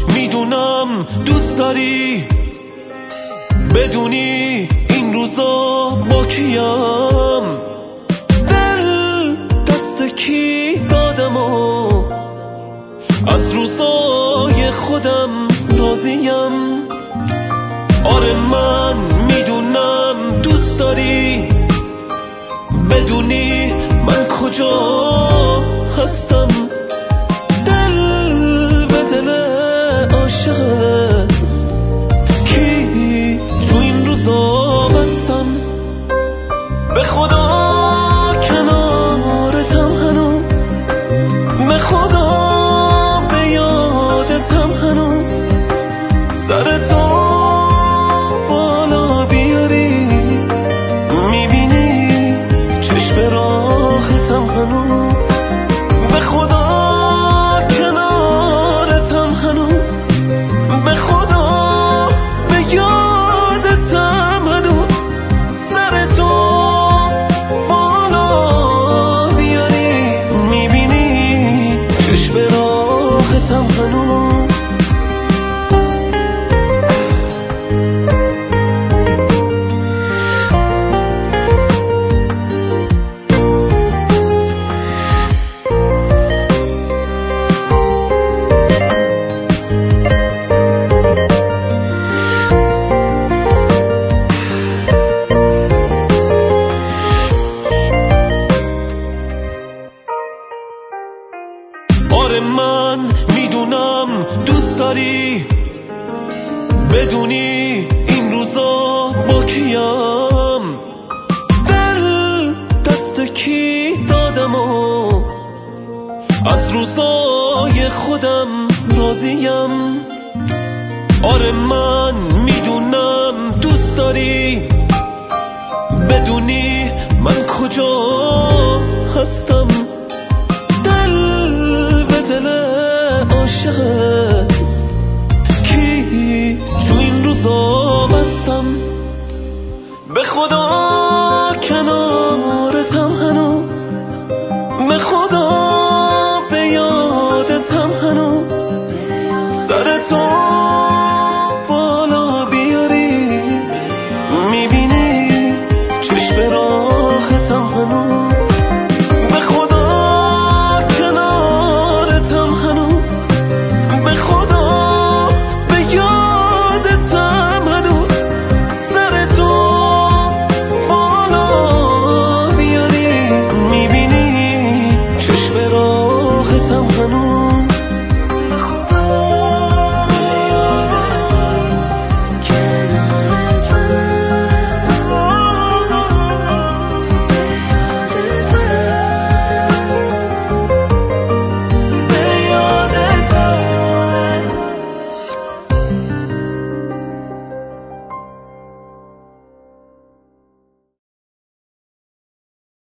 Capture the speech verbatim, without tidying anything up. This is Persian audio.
میدونم دوست داری بدونی این روزا با کیم، دل دست کی دادم و از روزای خودم راضیم. آره من میدونم دوست داری بدونی من کجا هستم، دل به دل عاشقه کی تو این روزا بستم. به خدا کنارتم هنوز، به خدا به یادتم هنوز، سرتو بالا بیاری میبینی چشم راحتم هنوز. به خدا کنارتم هنوز، به خدا به یادتم هنوز، سرتو بالا بیاری میبینی چشم راحتم هنوز. آره من میدونم دوست داری بدونی این روزا با کیم، دل دست کی دادم و از روزای خودم راضیم. آره من میدونم دوست داری بدونی من کجا هستم، دل به دل عاشقه